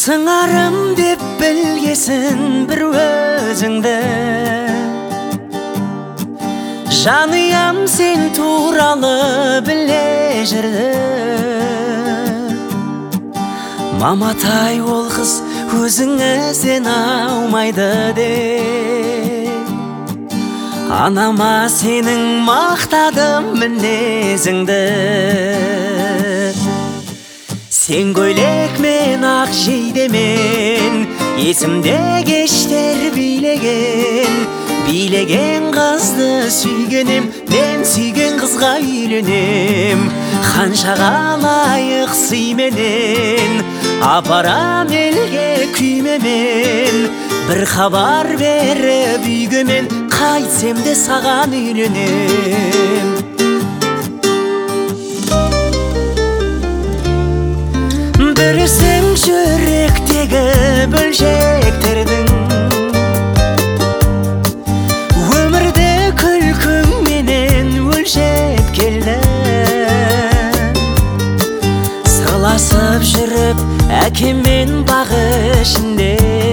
сыңарым деп білгесін бір өзіңді. Жаныям сен туралы біле жүрді. Маматай ол қыз өзіңізден аумайды деп. Анама сенің мақтадым мінезіңді. Сен көйлек мен ақ жейдемен есімде кештер билеген қызды сүйгенем, мен сүйген қызға үйленем. Қаншаға лайық сыйменен апарам елге күймемен. Бір хабар беріп үйгемен, қайтсем де саған үйленем. Бүрісің жүректегі бөлшектердің, өмірді күлкіңменен өлшеп келді. Сырласып жүріп әкеммен бақ ішінде,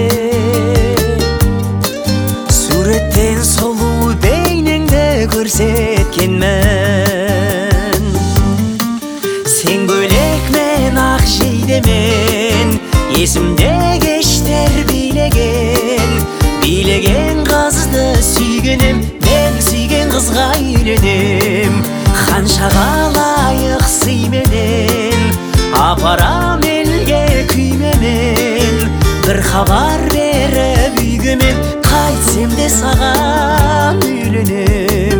суреттен сұлу бейнеңді көрсеткенмін. Сен көйлек мен ақ жейдемен есімде кештер билеген қызды сүйгенем, мен сүйген қызға үйленем. Қаншаға лайық сыйменен апарам елге күймемен. Бір хабар беріп үйгемен, қайтсем де саған үйленем.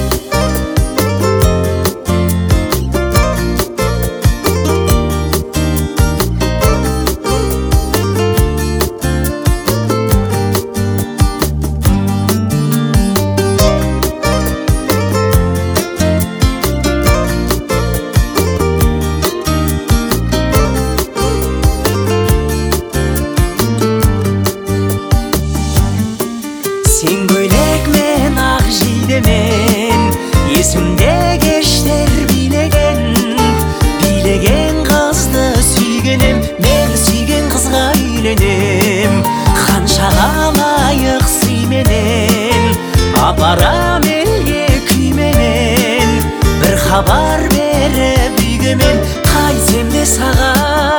Сен көйлек мен ақ жейдемен есімде кештер билеген қызды сүйгенем, мен сүйген қызға үйленем. Қаншаға лайық сыйменен апарам елге күймемен. Бір хабар беріп үйгемен, қайтсем де саған